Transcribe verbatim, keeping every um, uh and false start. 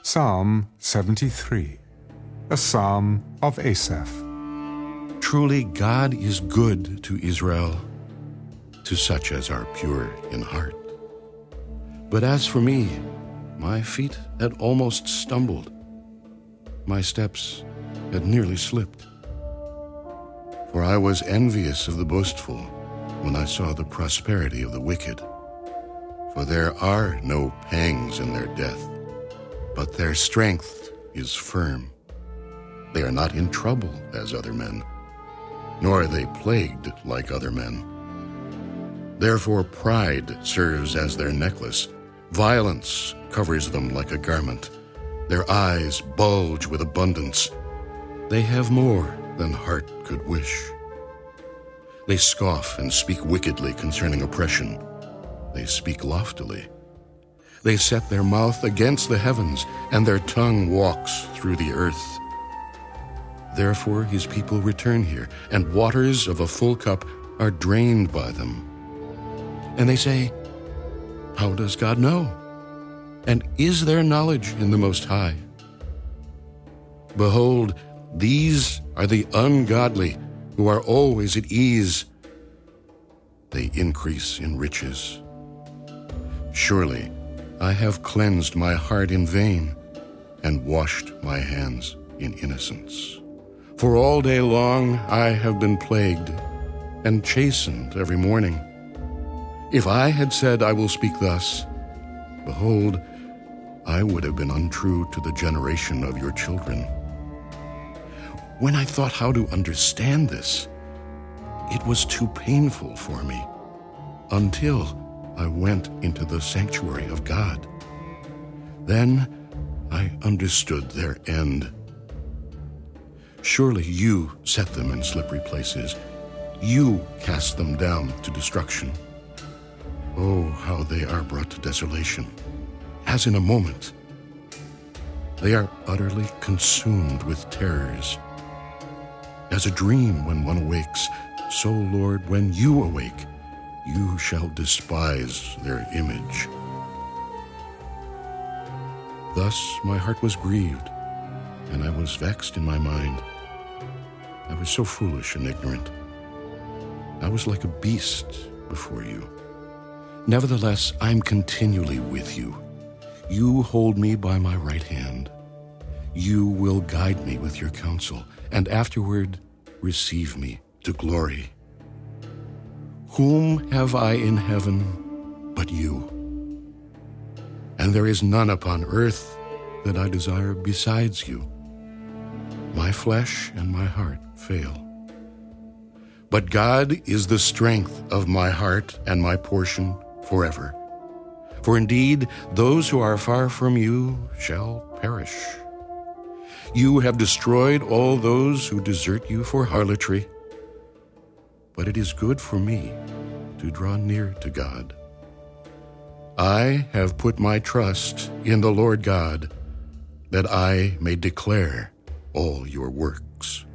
Psalm seventy-three, a psalm of Asaph. Truly God is good to Israel, to such as are pure in heart. But as for me, my feet had almost stumbled. My steps had nearly slipped. For I was envious of the boastful when I saw the prosperity of the wicked. For there are no pangs in their death, but their strength is firm. They are not in trouble as other men, nor are they plagued like other men. Therefore pride serves as their necklace. Violence covers them like a garment. Their eyes bulge with abundance. They have more than heart could wish. They scoff and speak wickedly concerning oppression. They speak loftily. They set their mouth against the heavens, and their tongue walks through the earth. Therefore his people return here, and waters of a full cup are drained by them. And they say, how does God know? And is there knowledge in the Most High? Behold, these are the ungodly who are always at ease. They increase in riches. Surely I have cleansed my heart in vain and washed my hands in innocence. For all day long I have been plagued and chastened every morning. If I had said, I will speak thus, behold, I would have been untrue to the generation of your children. When I thought how to understand this, it was too painful for me, until I went into the sanctuary of God. Then I understood their end. Surely you set them in slippery places. You cast them down to destruction. Oh, how they are brought to desolation, as in a moment. They are utterly consumed with terrors. As a dream when one awakes, so, Lord, when you awake, you shall despise their image. Thus my heart was grieved, and I was vexed in my mind. I was so foolish and ignorant. I was like a beast before you. Nevertheless, I'm continually with you. You hold me by my right hand. You will guide me with your counsel, and afterward receive me to glory. Whom have I in heaven but you? And there is none upon earth that I desire besides you. My flesh and my heart fail. But God is the strength of my heart and my portion forever. For indeed, those who are far from you shall perish. You have destroyed all those who desert you for harlotry. But it is good for me to draw near to God. I have put my trust in the Lord God, that I may declare all your works.